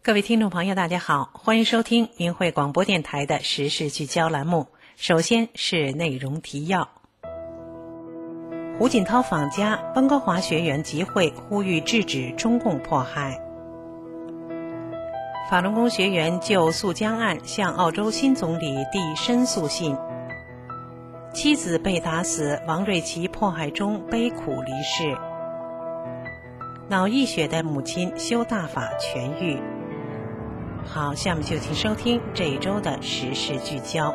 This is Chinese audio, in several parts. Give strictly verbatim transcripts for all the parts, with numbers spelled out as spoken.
各位听众朋友大家好，欢迎收听明慧广播电台的时事聚焦栏目。首先是内容提要。胡锦涛访家，温哥华学员集会呼吁制止中共迫害。法轮功学员就诉江案向澳洲新总理递申诉信。妻子被打死，王瑞琪迫害中悲苦离世。脑溢血的母亲修大法痊愈。好，下面就请收听这一周的时事聚焦。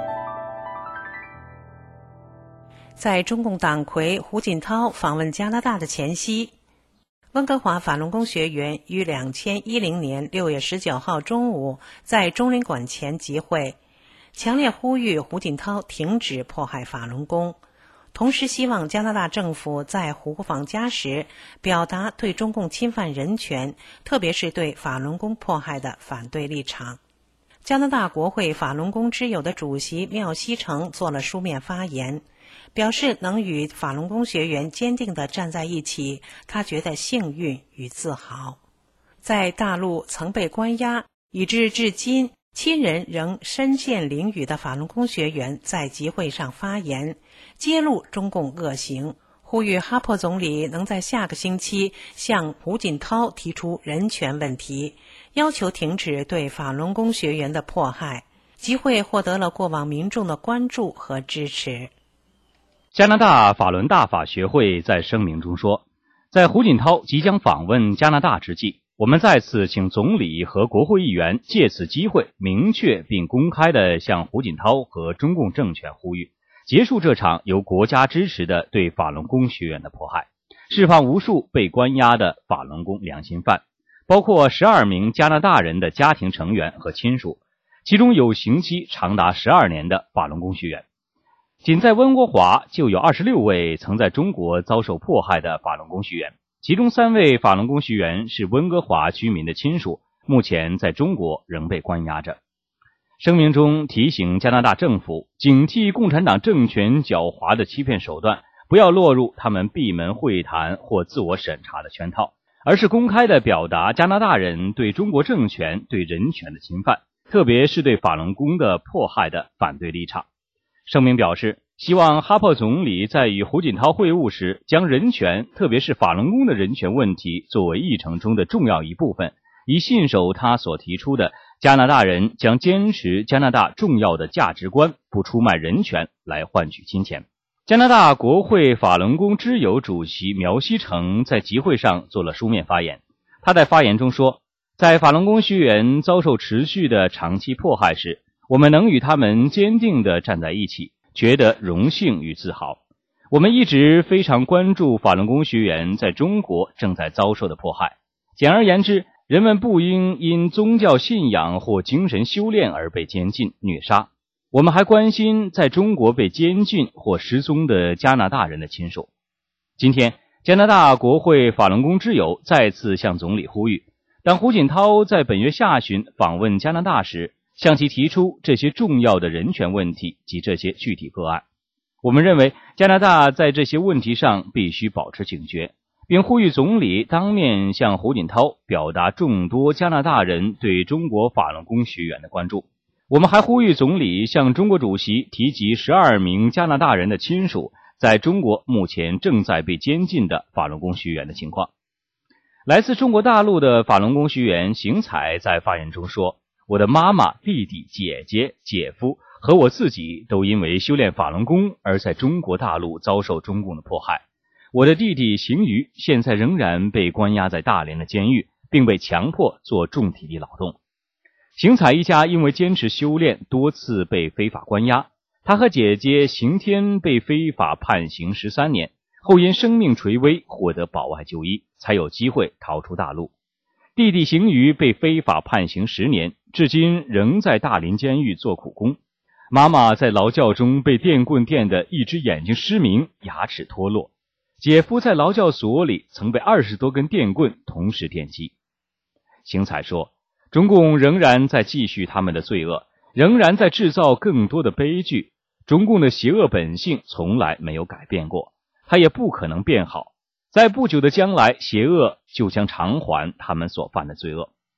在中共党魁胡锦涛访问加拿大的前夕，温哥华法轮功学员于二零一零年六月十九号中午在中领馆前集会，强烈呼吁胡锦涛停止迫害法轮功，同时希望加拿大政府在胡访家时表达对中共侵犯人权，特别是对法轮功迫害的反对立场。加拿大国会法轮功之友的主席缪西成做了书面发言，表示能与法轮功学员坚定地站在一起，他觉得幸运与自豪。在大陆曾被关押，以致至今亲人仍身陷囹圄的法轮功学员在集会上发言，揭露中共恶行，呼吁哈珀总理能在下个星期向胡锦涛提出人权问题，要求停止对法轮功学员的迫害。集会获得了过往民众的关注和支持。 加拿大法轮大法学会在声明中说，在胡锦涛即将访问加拿大之际，我们再次请总理和国会议员借此机会明确并公开地向胡锦涛和中共政权呼吁，结束这场由国家支持的对法轮功学员的迫害，释放无数被关押的法轮功良心犯，包括十二名加拿大人的家庭成员和亲属，其中有刑期长达十二年的法轮功学员。仅在温哥华就有二十六位曾在中国遭受迫害的法轮功学员，其中三位法轮功学员是温哥华居民的亲属，目前在中国仍被关押着。声明中提醒加拿大政府警惕共产党政权狡猾的欺骗手段，不要落入他们闭门会谈或自我审查的圈套，而是公开地表达加拿大人对中国政权对人权的侵犯，特别是对法轮功的迫害的反对立场。声明表示，希望哈珀总理在与胡锦涛会晤时，将人权，特别是法轮功的人权问题作为议程中的重要一部分，以信守他所提出的加拿大人将坚持加拿大重要的价值观，不出卖人权来换取金钱。加拿大国会法轮功之友主席苗西成在集会上做了书面发言，他在发言中说，在法轮功学员遭受持续的长期迫害时，我们能与他们坚定地站在一起，觉得荣幸与自豪。我们一直非常关注法轮功学员在中国正在遭受的迫害。简而言之，人们不应因宗教信仰或精神修炼而被监禁、虐杀。我们还关心在中国被监禁或失踪的加拿大人的亲属。今天，加拿大国会法轮功之友再次向总理呼吁，当胡锦涛在本月下旬访问加拿大时，向其提出这些重要的人权问题及这些具体个案。我们认为加拿大在这些问题上必须保持警觉，并呼吁总理当面向胡锦涛表达众多加拿大人对中国法轮功学员的关注。我们还呼吁总理向中国主席提及十二名加拿大人的亲属在中国目前正在被监禁的法轮功学员的情况。来自中国大陆的法轮功学员邢彩在发言中说，我的妈妈、弟弟、姐姐、姐夫和我自己都因为修炼法轮功而在中国大陆遭受中共的迫害。我的弟弟邢瑜现在仍然被关押在大连的监狱，并被强迫做重体力劳动。邢彩一家因为坚持修炼，多次被非法关押。他和姐姐邢天被非法判刑十三年，后因生命垂危获得保外就医，才有机会逃出大陆。弟弟邢瑜被非法判刑十年，至今仍在大林监狱做苦工。妈妈在劳教中被电棍电得一只眼睛失明，牙齿脱落。姐夫在劳教所里曾被二十多根电棍同时电击。邢彩说，中共仍然在继续他们的罪恶，仍然在制造更多的悲剧。中共的邪恶本性从来没有改变过，它也不可能变好。在不久的将来，邪恶就将偿还他们所犯的罪恶。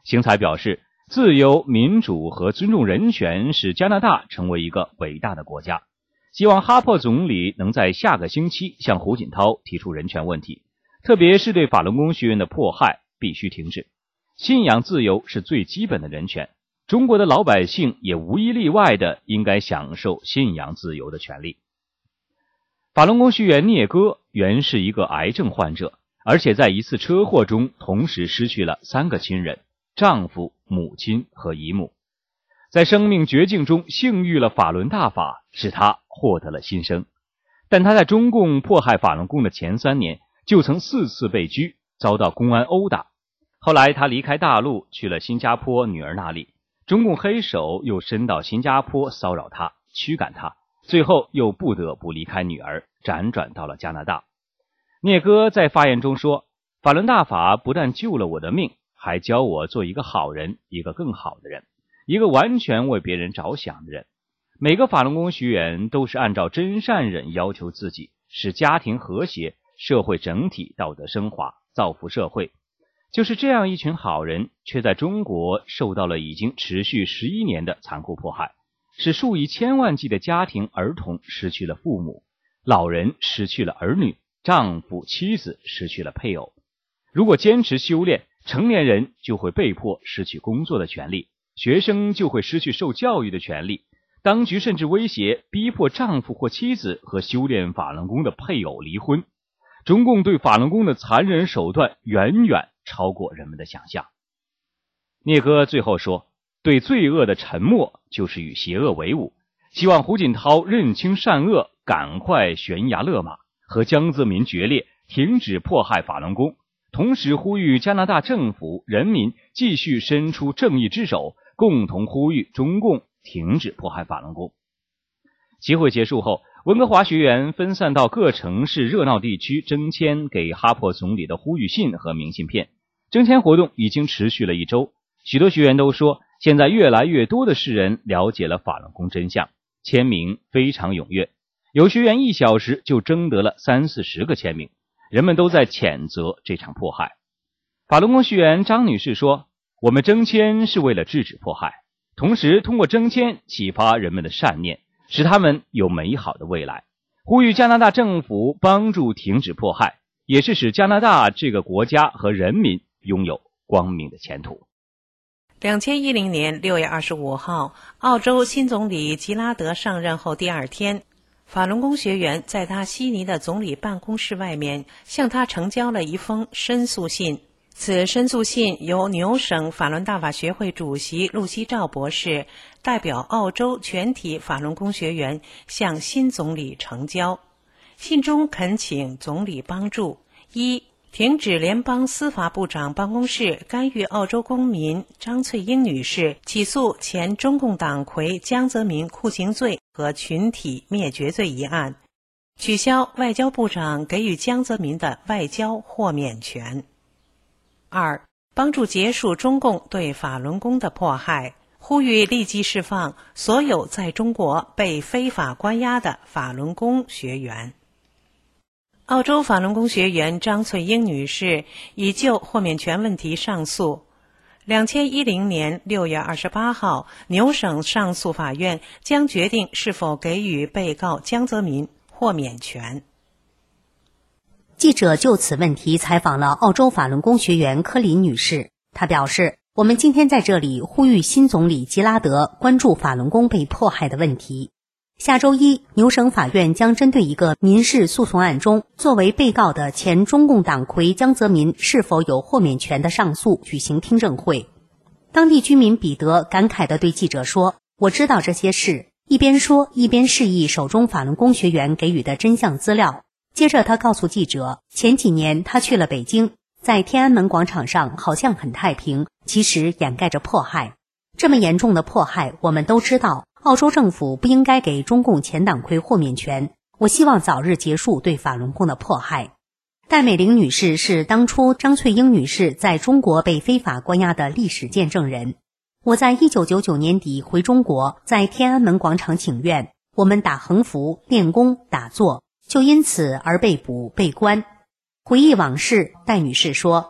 星彩表示，自由、民主和尊重人权使加拿大成为一个伟大的国家。希望哈珀总理能在下个星期向胡锦涛提出人权问题，特别是对法轮功学员的迫害必须停止。信仰自由是最基本的人权，中国的老百姓也无一例外的应该享受信仰自由的权利。法轮功学员聂哥原是一个癌症患者，而且在一次车祸中同时失去了三个亲人，丈夫、母亲和姨母。在生命绝境中幸遇了法轮大法，使他获得了新生。但他在中共迫害法轮功的前三年就曾四次被拘，遭到公安殴打。后来他离开大陆去了新加坡女儿那里，中共黑手又伸到新加坡骚扰他，驱赶他，最后又不得不离开女儿，辗转到了加拿大。聂哥在发言中说，法轮大法不但救了我的命，还教我做一个好人，一个更好的人，一个完全为别人着想的人。每个法轮功学员都是按照真善忍要求自己，使家庭和谐，社会整体道德升华，造福社会。就是这样一群好人，却在中国受到了已经持续十一年的残酷迫害，使数以千万计的家庭儿童失去了父母，老人失去了儿女，丈夫妻子失去了配偶。如果坚持修炼，成年人就会被迫失去工作的权利，学生就会失去受教育的权利，当局甚至威胁逼迫丈夫或妻子和修炼法轮功的配偶离婚。中共对法轮功的残忍手段远远超过人们的想象。聂哥最后说，对罪恶的沉默就是与邪恶为伍，希望胡锦涛认清善恶，赶快悬崖勒马，和江泽民决裂，停止迫害法轮功，同时呼吁加拿大政府、人民继续伸出正义之手，共同呼吁中共停止迫害法轮功。集会结束后，温哥华学员分散到各城市热闹地区征签给哈珀总理的呼吁信和明信片。征签活动已经持续了一周，许多学员都说，现在越来越多的世人了解了法轮功真相，签名非常踊跃，有学员一小时就征得了三四十个签名，人们都在谴责这场迫害。法轮功学员张女士说，我们征签是为了制止迫害，同时通过征签启发人们的善念，使他们有美好的未来，呼吁加拿大政府帮助停止迫害，也是使加拿大这个国家和人民拥有光明的前途。 二零一零年六月二十五号，澳洲新总理吉拉德上任后第二天，法轮功学员在他悉尼的总理办公室外面向他呈交了一封申诉信。此申诉信由纽省法轮大法学会主席陆希照博士代表澳洲全体法轮功学员向新总理呈交。信中恳请总理帮助：一、停止联邦司法部长办公室干预澳洲公民张翠英女士起诉前中共党魁江泽民酷刑罪和群体灭绝罪一案，取消外交部长给予江泽民的外交豁免权。二、帮助结束中共对法轮功的迫害，呼吁立即释放所有在中国被非法关押的法轮功学员。澳洲法轮功学员张翠英女士已就豁免权问题上诉。二零一零年六月二十八号，纽省上诉法院将决定是否给予被告江泽民豁免权。 记者就此问题采访了澳洲法轮功学员科林女士，她表示，我们今天在这里呼吁新总理吉拉德关注法轮功被迫害的问题。下周一，纽省法院将针对一个民事诉讼案中作为被告的前中共党魁江泽民是否有豁免权的上诉举行听证会。当地居民彼得感慨地对记者说，我知道这些事，一边说一边示意手中法轮功学员给予的真相资料。接着他告诉记者，前几年他去了北京，在天安门广场上好像很太平，其实掩盖着迫害。这么严重的迫害，我们都知道，澳洲政府不应该给中共前党魁豁免权。我希望早日结束对法轮功的迫害。戴美玲女士是当初张翠英女士在中国被非法关押的历史见证人。我在一九九九年底回中国，在天安门广场请愿，我们打横幅、练功、打坐，就因此而被捕被关。回忆往事，戴女士说，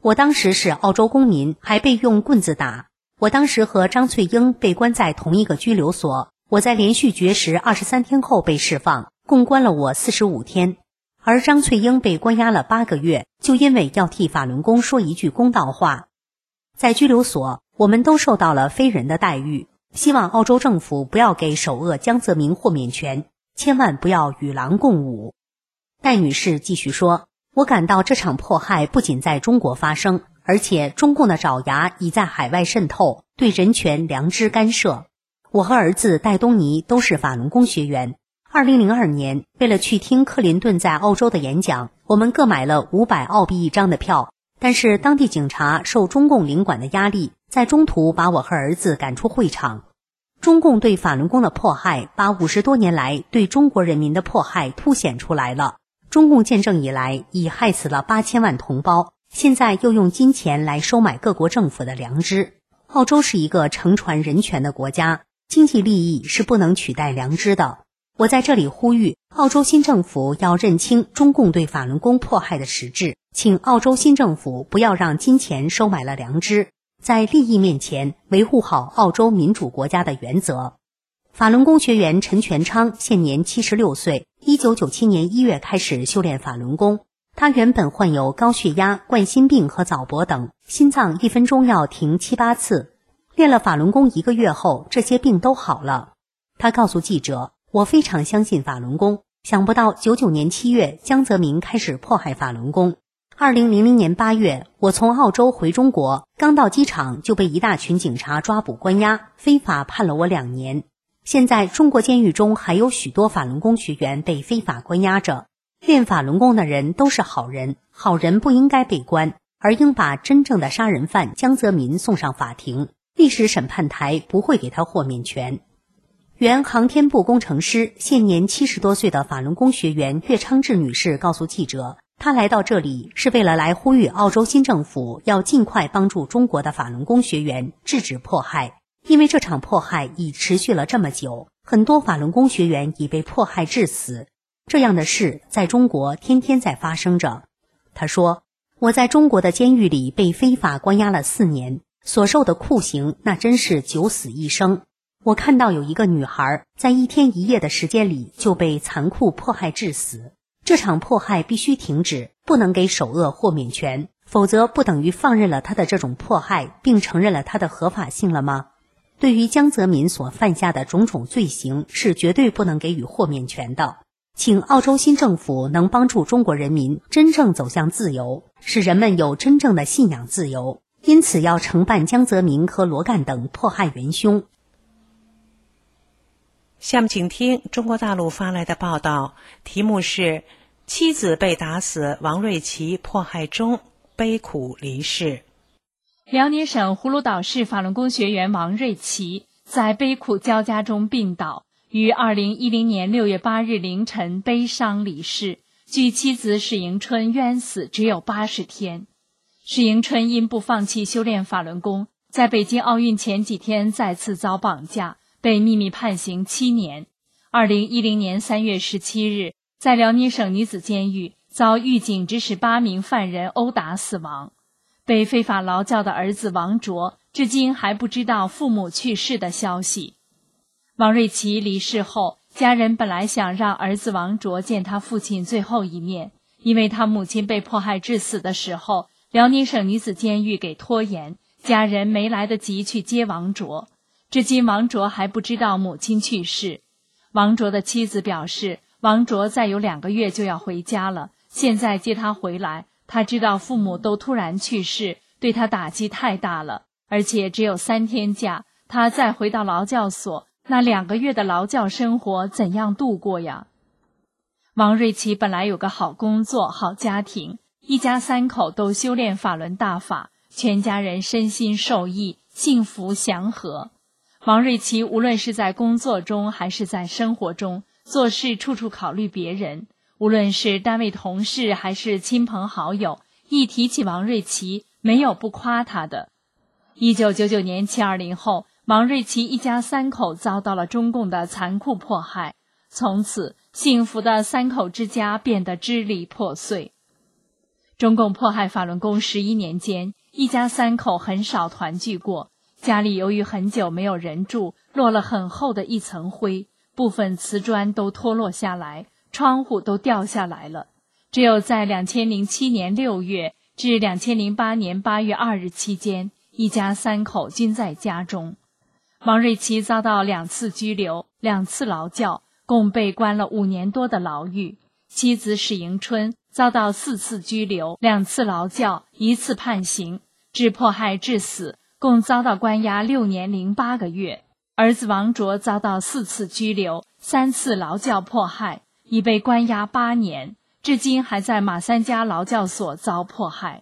我当时是澳洲公民，还被用棍子打。我当时和张翠英被关在同一个拘留所，我在连续绝食二十三天后被释放，共关了我四十五天。而张翠英被关押了八个月，就因为要替法轮功说一句公道话。在拘留所，我们都受到了非人的待遇，希望澳洲政府不要给首恶江泽民豁免权，千万不要与狼共舞。戴女士继续说，我感到这场迫害不仅在中国发生，而且中共的爪牙已在海外渗透，对人权良知干涉。我和儿子戴东尼都是法轮功学员。二零零二年，为了去听克林顿在澳洲的演讲，我们各买了五百澳币一张的票，但是当地警察受中共领馆的压力，在中途把我和儿子赶出会场。中共对法轮功的迫害，把五十多年来对中国人民的迫害凸显出来了。中共建政以来，已害死了八千万同胞，现在又用金钱来收买各国政府的良知。澳洲是一个承传人权的国家，经济利益是不能取代良知的。我在这里呼吁，澳洲新政府要认清中共对法轮功迫害的实质，请澳洲新政府不要让金钱收买了良知，在利益面前维护好澳洲民主国家的原则。法轮功学员陈全昌现年七十六岁，一九九七年一月开始修炼法轮功。他原本患有高血压、冠心病和早搏等，心脏一分钟要停七八次。练了法轮功一个月后，这些病都好了。他告诉记者，我非常相信法轮功，想不到九九年七月江泽民开始迫害法轮功。二零零零年八月，我从澳洲回中国，刚到机场就被一大群警察抓捕关押，非法判了我两年。现在中国监狱中还有许多法轮功学员被非法关押着。练法轮功的人都是好人，好人不应该被关，而应把真正的杀人犯江泽民送上法庭，历史审判台不会给他豁免权。原航天部工程师、现年七十多岁的法轮功学员岳昌志女士告诉记者，她来到这里是为了来呼吁澳洲新政府要尽快帮助中国的法轮功学员制止迫害，因为这场迫害已持续了这么久，很多法轮功学员已被迫害致死。这样的事在中国天天在发生着。她说，我在中国的监狱里被非法关押了四年，所受的酷刑那真是九死一生。我看到有一个女孩在一天一夜的时间里就被残酷迫害致死，这场迫害必须停止，不能给首恶豁免权，否则不等于放任了他的这种迫害，并承认了他的合法性了吗？对于江泽民所犯下的种种罪行，是绝对不能给予豁免权的。请澳洲新政府能帮助中国人民真正走向自由，使人们有真正的信仰自由，因此要惩办江泽民和罗干等迫害元凶。 下面请听中国大陆发来的报道，题目是妻子被打死，王瑞琪迫害中悲苦离世。 辽宁省葫芦岛市法轮功学员王瑞琪在悲苦交加中病倒，于二零一零年六月八日凌晨悲伤离世，距妻子史迎春冤死只有八十天。史迎春因不放弃修炼法轮功，在北京奥运前几天再次遭绑架，被秘密判刑七年。二零一零年三月十七日，在辽宁省女子监狱遭狱警指使八名犯人殴打死亡。被非法劳教的儿子王卓至今还不知道父母去世的消息。王瑞琪离世后，家人本来想让儿子王卓见他父亲最后一面，因为他母亲被迫害致死的时候，辽宁省女子监狱给拖延，家人没来得及去接王卓。至今王卓还不知道母亲去世。王卓的妻子表示，王卓再有两个月就要回家了，现在接他回来，他知道父母都突然去世，对他打击太大了，而且只有三天假，他再回到劳教所，那两个月的劳教生活怎样度过呀？王瑞琪本来有个好工作、好家庭，一家三口都修炼法轮大法，全家人身心受益，幸福祥和。王瑞琪无论是在工作中还是在生活中，做事处处考虑别人，无论是单位同事还是亲朋好友，一提起王瑞琪，没有不夸他的。一九九九年七二零后，王瑞琪一家三口遭到了中共的残酷迫害，从此幸福的三口之家变得支离破碎。 中共迫害法轮功十一年间，一家三口很少团聚过，家里由于很久没有人住，落了很厚的一层灰，部分瓷砖都脱落下来，窗户都掉下来了。只有在两千零七年六月至两千零八年八月二日期间，一家三口均在家中。王瑞奇遭到两次拘留，两次劳教，共被关了五年多的牢狱。妻子史迎春遭到四次拘留，两次劳教，一次判刑，致迫害致死，共遭到关押六年零八个月。儿子王卓遭到四次拘留，三次劳教迫害，已被关押八年，至今还在马三家劳教所遭迫害。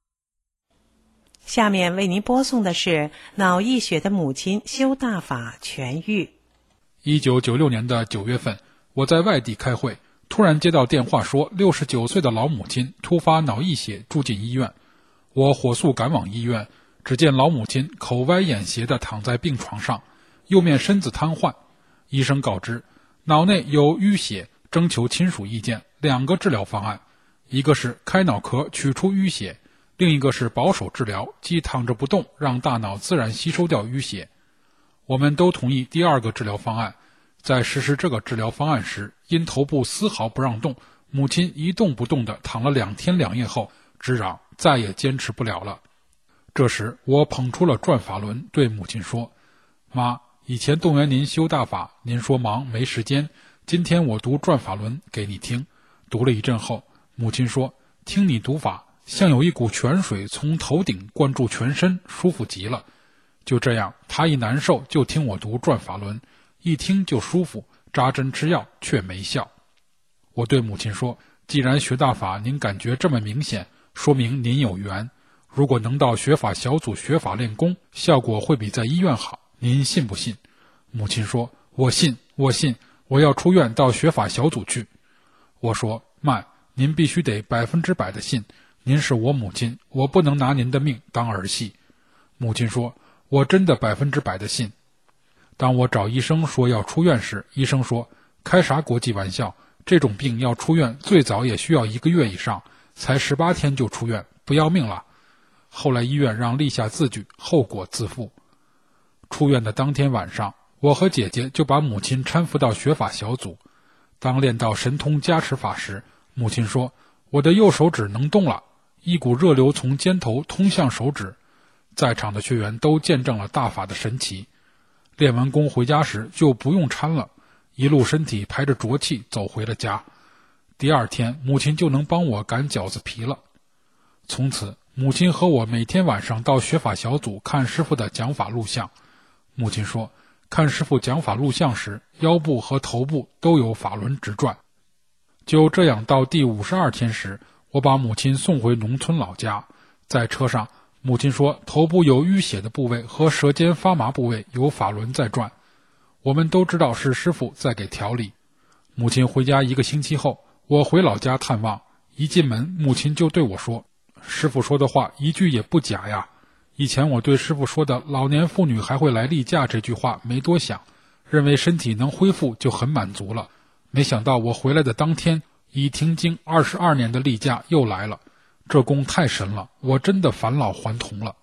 下面为您播送的是脑溢血的母亲修大法痊愈。 一九九六年的九月份，我在外地开会，突然接到电话说六十九岁的老母亲突发脑溢血住进医院。我火速赶往医院，只见老母亲口歪眼斜地躺在病床上，右面身子瘫痪。医生告知脑内有淤血，征求亲属意见，两个治疗方案，一个是开脑壳取出淤血，另一个是保守治疗，即躺着不动，让大脑自然吸收掉淤血。我们都同意第二个治疗方案。在实施这个治疗方案时，因头部丝毫不让动，母亲一动不动地躺了两天两夜后，直嚷再也坚持不了了。这时我捧出了转法轮，对母亲说：妈，以前动员您修大法，您说忙没时间，今天我读转法轮给你听。读了一阵后，母亲说：听你读法，像有一股泉水从头顶灌注全身，舒服极了。就这样，她一难受就听我读转法轮，一听就舒服，扎针吃药却没效。我对母亲说：既然学大法您感觉这么明显，说明您有缘，如果能到学法小组学法练功，效果会比在医院好，您信不信？母亲说：我信，我信，我要出院到学法小组去。我说：慢，您必须得百分之百的信，您是我母亲，我不能拿您的命当儿戏。母亲说：我真的百分之百的信。当我找医生说要出院时，医生说：开啥国际玩笑，这种病要出院最早也需要一个月以上，才十八天就出院，不要命了。后来医院让立下字据，后果自负。出院的当天晚上，我和姐姐就把母亲搀扶到学法小组。当练到神通加持法时，母亲说：我的右手指能动了，一股热流从肩头通向手指。在场的学员都见证了大法的神奇。练完功回家时就不用搀了，一路身体排着浊气走回了家。第二天母亲就能帮我擀饺子皮了。从此母亲和我每天晚上到学法小组看师父的讲法录像。母亲说，看师父讲法录像时，腰部和头部都有法轮直转。就这样到第五十二天时，我把母亲送回农村老家。在车上，母亲说头部有淤血的部位和舌尖发麻部位有法轮在转。我们都知道是师父在给调理。母亲回家一个星期后，我回老家探望，一进门母亲就对我说，师父说的话一句也不假呀。以前我对师父说的老年妇女还会来例假这句话没多想，认为身体能恢复就很满足了。没想到我回来的当天，已停经二十二年的例假又来了。这功太神了，我真的返老还童了。